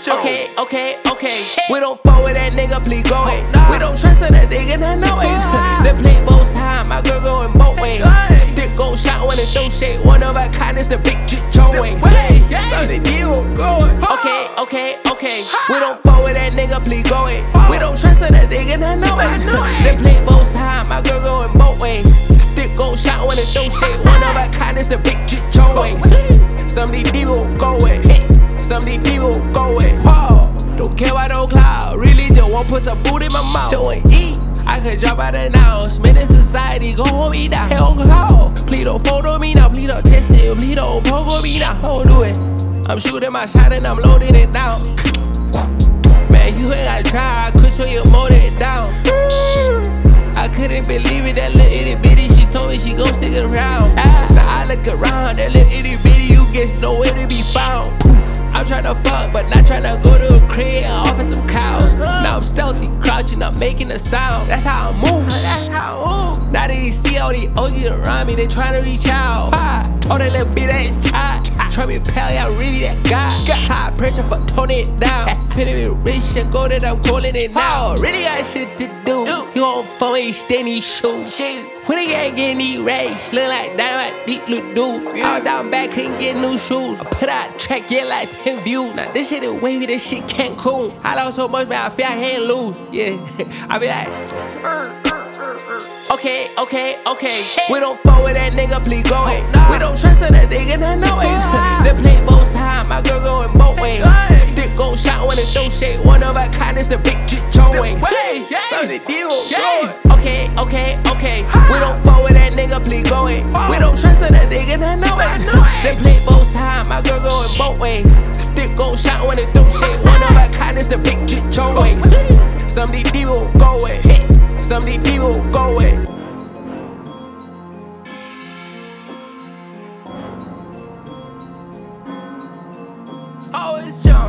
Okay, okay, okay. We don't fuck with that nigga, please go away. We don't trust in that nigga, not no way. They play both sides, my girl going both ways. Stick go shot when it don't shake. One of a kind is the big G Joey. So the deal going. Okay, okay, okay. We don't fuck with that nigga, please go away. We don't trust in that nigga, not no way. They play both sides, my girl going both ways. Stick go shot when it don't shake. One of a kind is the big G Joey. Some of these people go away. Some of these people go away. Don't care about no cloud. Really just want put some food in my mouth. Just want eat. I could drop out the house. Man, in society gon' hold me down. Hell no. Please don't photo me now. Please don't test it. Please don't pogo me now. Don't do it. I'm shooting my shot and I'm loading it down. Man, you ain't gotta try. I could show you mold it down. I couldn't believe it. That little itty bitty, she told me she gon' stick around. Now I look around. That little itty bitty, you get nowhere to be found. I'm tryna fuck, but not tryna go to a crib and offer some cows. Now I'm stealthy, crouching, I'm making a sound. That's how I move. Now that you see all these OGs around me, they tryna reach out. Oh, that little bitch ass child. Try me pal, yeah, really that guy. Got high pressure for toning it down. Finna be rich and gold, I'm calling it now. Really got shit to do. You on phone, you stay in these shoes. When they ain't getting these rags, look like dynamite, deep blue dude. All down back, couldn't get new shoes. I put out track, get like 10 views. Now this shit is wavy, this shit can't cool. I lost so much, man, I feel I can't lose. Yeah, I be like, okay, okay, okay. We don't fuck with that nigga, please go away. We don't trust in that nigga, not no way. They play both sides, my girl going both ways. Stick go shot when it don't shake. One of a kind is the big G Joey. So the deal going. Okay, okay, okay. We don't fuck with that nigga, please go away. We don't trust in that nigga, not no way. They play both sides, my girl going both ways. Stick go shot when it don't shake. One of a kind is the big G Joey. Some of these people go away. Some of these people go away. Oh, it's John.